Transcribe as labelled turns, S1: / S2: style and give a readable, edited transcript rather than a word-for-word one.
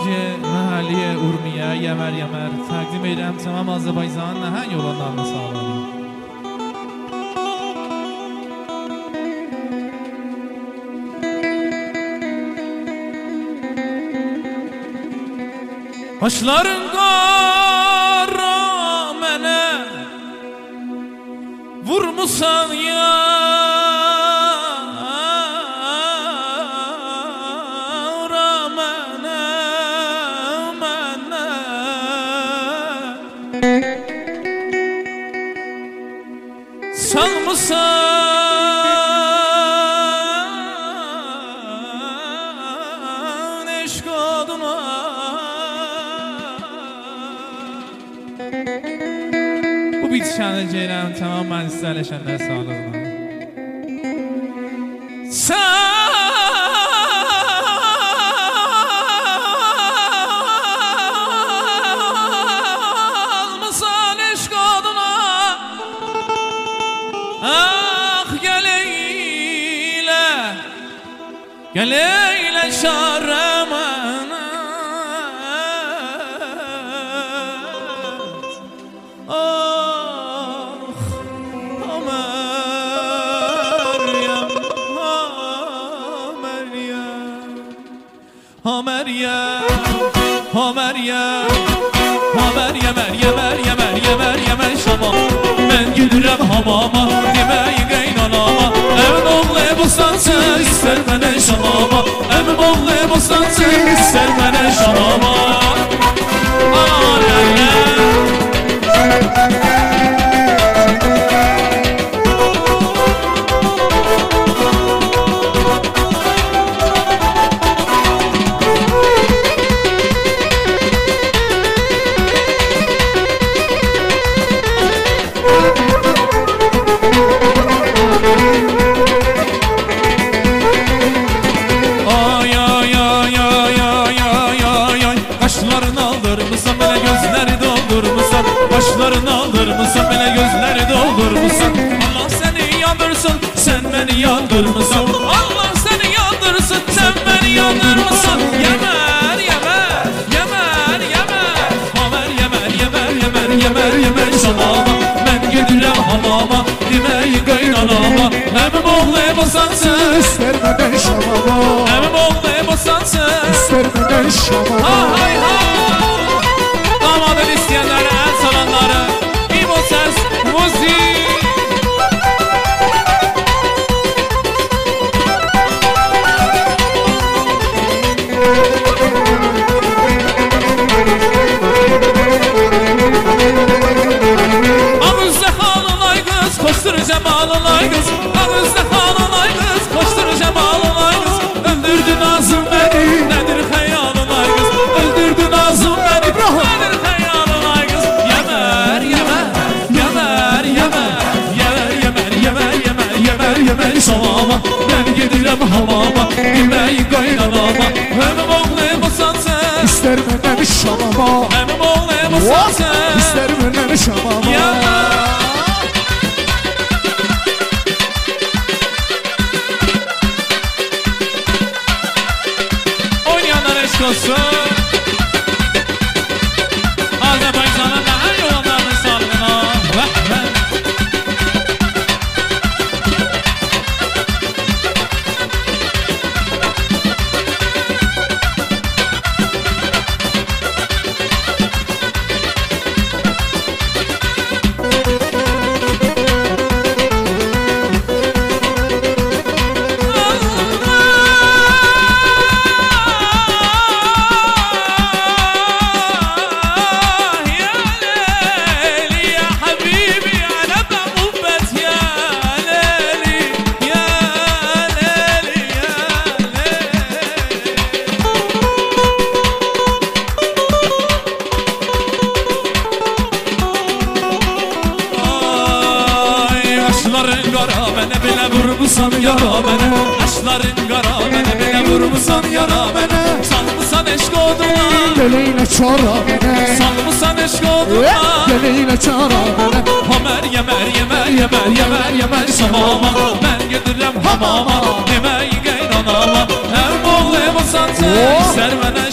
S1: Önce mahalliye Urmiye, Yemer takdim eylem tamam Azerbaycan'ın nəhəng olanlarını sağladım. Başların qara mənə vurmusan ya salmısan eşq oduna. Bu bitişəni geyrəm tamam mən istərləşənlər sağlığına. Salmısan eşq oduna. Ah gel eyle şaremana. Ah Meryem, Meryem şama. Ben güdürəm hamama, deməyi qaynanama. Əmin oğlu bosansın, istər mənə şamama. Əmin oğlu bosansın, istər mənə şamama. Başlarını aldırmısan, bana gözleri doldurmuşsan. Allah seni yandırsın, sen beni yandırmısan. Allah seni yandırsın, sen beni yandırmısan. Yemer, yemer, yemer, yemer. Hamer, yemer şamama. Ben gidirəm hamama, deməyi qaynanama. Əmim oğlu basansın,
S2: İster məndən şamama.
S1: Əmim oğlu basansın,
S2: İster məndən şamama.
S1: ha hay ha. Damadın isteyenleri, el salanları, İbo ses, müzik. Ağızda halılay kız, koştur cemalılay kız. Ağızda halılay kız, koştur cemalılay kız. Öldürdü nazım beni, nedir hayalılay kız. Öldürdü nazım beni, nedir hayalılay kız. Yemer şamama. Ben gidirəm hamama, deməyi qaynanama. Əmim oğlu basansın,
S2: İster məndən şamama.
S1: Əmim oğlu basansın,
S2: İster məndən şamama.
S1: Oynayanlar eşk olsun. Azerbaycan'ın nəhəng olanlarını sağlığına. vurmusan yara beni, aşkların qara beni, belə vurmusan yara beni. Salmısan eşq oduna,
S2: Geleyle çara beni,
S1: salmısan eşq oduna.
S2: Geleyle çara beni.
S1: Hamer yemer şamama. Ben gedirəm hamama, deməyi qaynanama. Hər oğlu basansın, istər mənə